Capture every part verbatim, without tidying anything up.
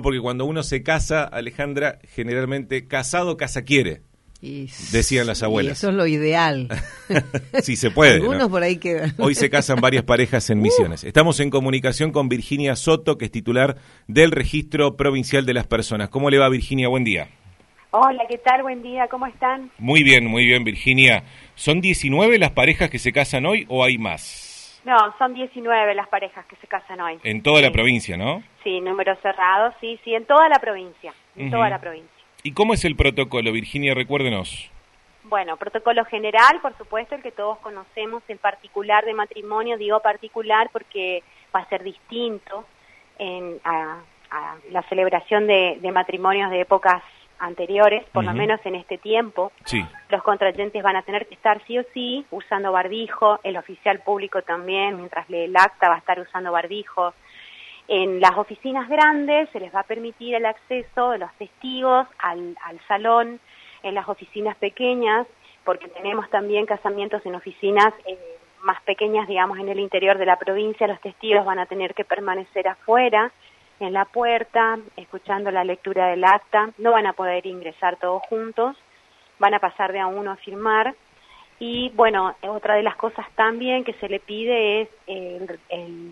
porque cuando uno se casa, Alejandra, generalmente casado, casa quiere. Y, decían las abuelas. Y eso es lo ideal. Sí se puede, Algunos ¿no? por ahí quedan. Hoy se casan varias parejas en Misiones. Estamos en comunicación con Virginia Soto, que es titular del Registro Provincial de las Personas. ¿Cómo le va, Virginia? Buen día. Hola, ¿qué tal? Buen día, ¿cómo están? Muy bien, muy bien, Virginia. ¿Son diecinueve las parejas que se casan hoy o hay más? No, son diecinueve las parejas que se casan hoy. En toda sí. la provincia, ¿no? Sí, número cerrado, sí, sí, en toda la provincia, en uh-huh. toda la provincia. ¿Y cómo es el protocolo, Virginia? Recuérdenos. Bueno, protocolo general, por supuesto, el que todos conocemos, el particular de matrimonio, digo particular porque va a ser distinto en, a, a la celebración de, de matrimonios de épocas anteriores, por uh-huh. lo menos en este tiempo. Sí. Los contrayentes van a tener que estar sí o sí usando barbijo, el oficial público también, mientras lee el acta va a estar usando barbijo. En las oficinas grandes se les va a permitir el acceso de los testigos al, al salón. En las oficinas pequeñas, porque tenemos también casamientos en oficinas eh, más pequeñas, digamos, en el interior de la provincia, los testigos van a tener que permanecer afuera, en la puerta, escuchando la lectura del acta, no van a poder ingresar todos juntos, van a pasar de a uno a firmar. Y bueno, otra de las cosas también que se le pide es el, el,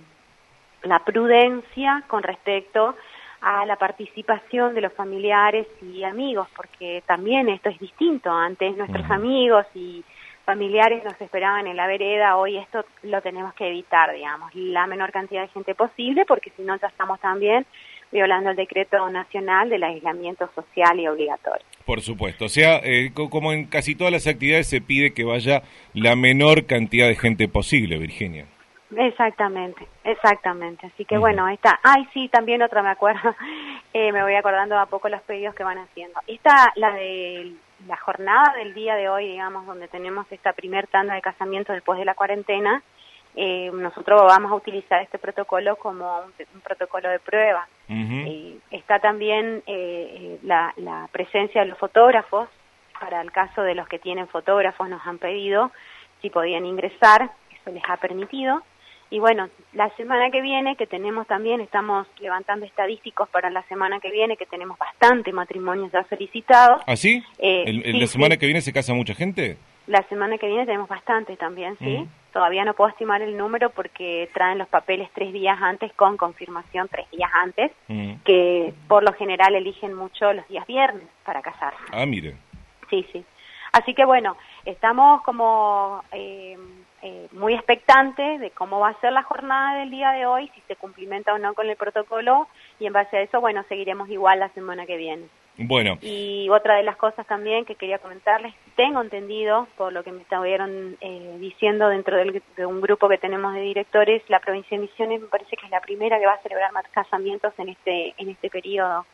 la prudencia con respecto a la participación de los familiares y amigos, porque también esto es distinto. Antes nuestros uh-huh. amigos y familiares nos esperaban en la vereda, hoy esto lo tenemos que evitar, digamos, la menor cantidad de gente posible, porque si no ya estamos también violando el decreto nacional del aislamiento social y obligatorio. Por supuesto, o sea, eh, como en casi todas las actividades se pide que vaya la menor cantidad de gente posible, Virginia. Exactamente, exactamente. Así que uh-huh. bueno, esta, ay sí, también otra me acuerdo, eh, me voy acordando a poco los pedidos que van haciendo. Esta, la de la jornada del día de hoy, digamos, donde tenemos esta primer tanda de casamientos después de la cuarentena, eh, nosotros vamos a utilizar este protocolo como un, un protocolo de prueba. Uh-huh. Eh, está también eh, la, la presencia de los fotógrafos, para el caso de los que tienen fotógrafos nos han pedido si podían ingresar, eso les ha permitido. Y bueno, la semana que viene, que tenemos también, estamos levantando estadísticos para la semana que viene, que tenemos bastante matrimonios ya solicitados. ¿Ah, sí? Eh, ¿El, el, sí ¿La semana sí. que viene se casa mucha gente? La semana que viene tenemos bastante también, ¿sí? Mm. Todavía no puedo estimar el número porque traen los papeles tres días antes, con confirmación tres días antes, mm. que por lo general eligen mucho los días viernes para casarse. Ah, mire. Sí, sí. Así que bueno, estamos como... Eh, Eh, muy expectante de cómo va a ser la jornada del día de hoy, si se cumplimenta o no con el protocolo, y en base a eso, bueno, seguiremos igual la semana que viene. Bueno. Y otra de las cosas también que quería comentarles, tengo entendido, por lo que me estuvieron eh, diciendo dentro del, de un grupo que tenemos de directores, la provincia de Misiones me parece que es la primera que va a celebrar más casamientos en este, en este periodo,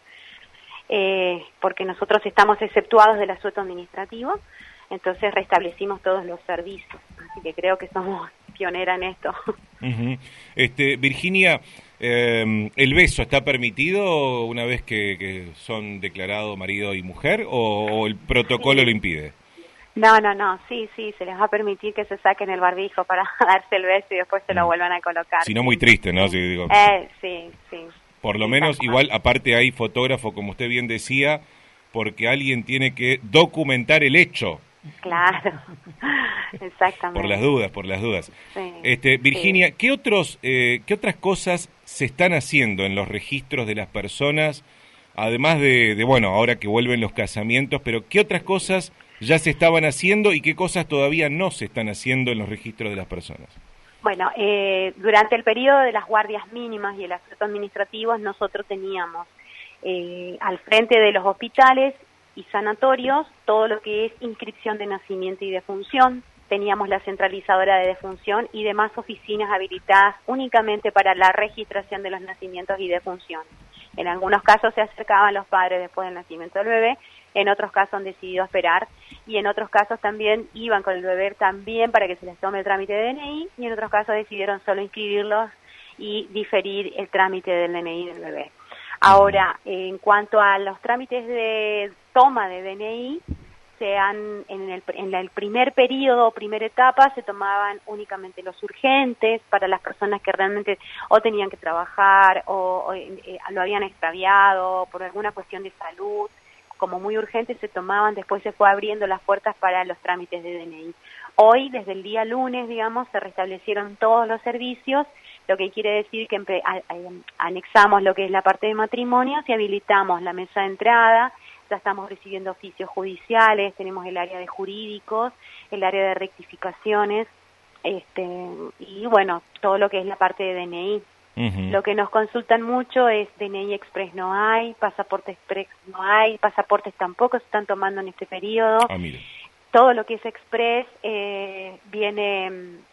eh, porque nosotros estamos exceptuados del asueto administrativo. Entonces restablecimos todos los servicios, así que creo que somos pionera en esto. Uh-huh. Este, Virginia, eh, ¿el beso está permitido una vez que, que son declarados marido y mujer o, o el protocolo sí. lo impide? No, no, no, sí, sí, se les va a permitir que se saquen el barbijo para darse el beso y después se lo vuelvan a colocar. Si no, muy triste, ¿no? Sí, si digo, eh, sí, sí. Por lo sí, menos, igual, aparte hay fotógrafo, como usted bien decía, porque alguien tiene que documentar el hecho. Claro, exactamente. Por las dudas, por las dudas. Sí, este, Virginia, sí. ¿qué otros, eh, qué otras cosas se están haciendo en los registros de las personas, además de, de, bueno, ahora que vuelven los casamientos, pero qué otras cosas ya se estaban haciendo y qué cosas todavía no se están haciendo en los registros de las personas? Bueno, eh, durante el periodo de las guardias mínimas y el aspecto administrativo, nosotros teníamos eh, al frente de los hospitales y sanatorios todo lo que es inscripción de nacimiento y defunción. Teníamos la centralizadora de defunción y demás oficinas habilitadas únicamente para la registración de los nacimientos y defunciones. En algunos casos se acercaban los padres después del nacimiento del bebé, en otros casos han decidido esperar y en otros casos también iban con el bebé también para que se les tome el trámite de D N I y en otros casos decidieron solo inscribirlos y diferir el trámite del D N I del bebé. Ahora, en cuanto a los trámites de toma de D N I, se han, en el, en el primer periodo o primera etapa se tomaban únicamente los urgentes para las personas que realmente o tenían que trabajar o, o eh, lo habían extraviado por alguna cuestión de salud, como muy urgentes se tomaban, después se fue abriendo las puertas para los trámites de D N I. Hoy, desde el día lunes, digamos, se restablecieron todos los servicios, lo que quiere decir que anexamos lo que es la parte de matrimonios y habilitamos la mesa de entrada. Ya estamos recibiendo oficios judiciales, tenemos el área de jurídicos, el área de rectificaciones, este, y bueno, todo lo que es la parte de D N I. Uh-huh. Lo que nos consultan mucho es D N I Express no hay, pasaporte Express no hay, pasaportes tampoco se están tomando en este periodo. Ah, mire. Todo lo que es Express eh, viene,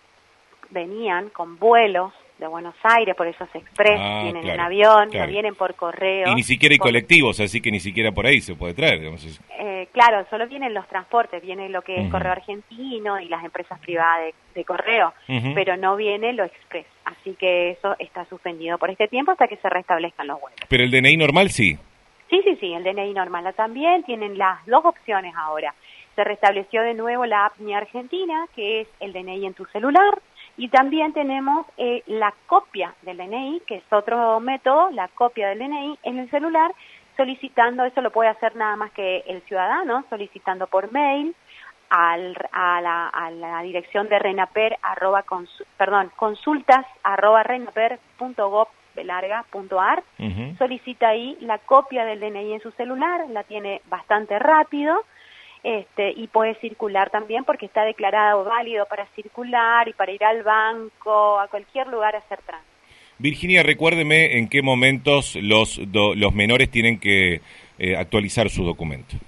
venían con vuelos de Buenos Aires, por eso es Express, ah, vienen claro, en avión, claro. No vienen por correo. Y ni siquiera hay por... colectivos, así que ni siquiera por ahí se puede traer. Digamos. Eh, claro, solo vienen los transportes, viene lo que es uh-huh. Correo Argentino y las empresas privadas de, de correo, uh-huh. pero no viene lo Express, así que eso está suspendido por este tiempo hasta que se restablezcan los vuelos. ¿Pero el D N I normal sí? Sí, sí, sí, el D N I normal también, tienen las dos opciones ahora. Se restableció de nuevo la app Mi Argentina, que es el D N I en tu celular, y también tenemos eh, la copia del D N I, que es otro método, la copia del D N I en el celular, solicitando, eso lo puede hacer nada más que el ciudadano, solicitando por mail al, a, la, a la dirección de renaper, arroba, consu, perdón, consultas, arroba renaper punto gov, larga, punto ar, uh-huh. solicita ahí la copia del D N I en su celular, la tiene bastante rápido, Este, y puede circular también porque está declarado válido para circular y para ir al banco, a cualquier lugar a hacer tránsito. Virginia, recuérdeme en qué momentos los do, los menores tienen que eh, actualizar su documento.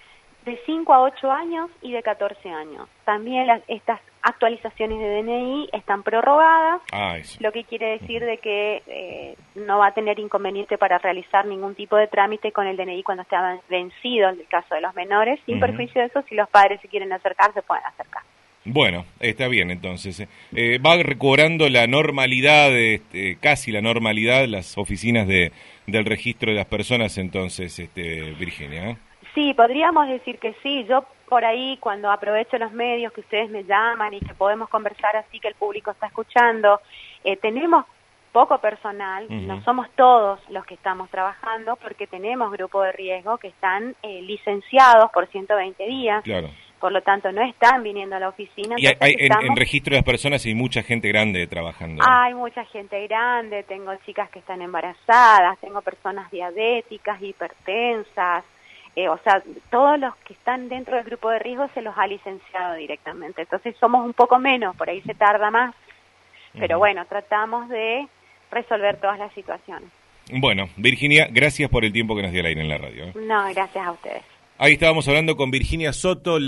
De cinco a ocho años y de catorce años. También las, estas actualizaciones de D N I están prorrogadas, ah, eso. Lo que quiere decir de que eh, no va a tener inconveniente para realizar ningún tipo de trámite con el D N I cuando esté vencido, en el caso de los menores, sin uh-huh. perjuicio de eso, si los padres se quieren acercar, se pueden acercar. Bueno, está bien entonces. Eh, va recobrando la normalidad, este, casi la normalidad, las oficinas de del registro de las personas entonces, este, Virginia, ¿eh? Sí, podríamos decir que sí. Yo por ahí, cuando aprovecho los medios que ustedes me llaman y que podemos conversar así que el público está escuchando, eh, tenemos poco personal, uh-huh. no somos todos los que estamos trabajando porque tenemos grupos de riesgo que están eh, licenciados por ciento veinte días. Claro. Por lo tanto, no están viniendo a la oficina. Y hay, hay, estamos... en, en registro de las personas hay mucha gente grande trabajando. Hay mucha gente grande, tengo chicas que están embarazadas, tengo personas diabéticas, hipertensas, eh, o sea, todos los que están dentro del grupo de riesgo se los ha licenciado directamente. Entonces somos un poco menos, por ahí se tarda más, pero uh-huh. bueno, tratamos de resolver todas las situaciones. Bueno, Virginia, gracias por el tiempo que nos dio al aire en la radio. ¿eh? No, gracias a ustedes. Ahí estábamos hablando con Virginia Soto.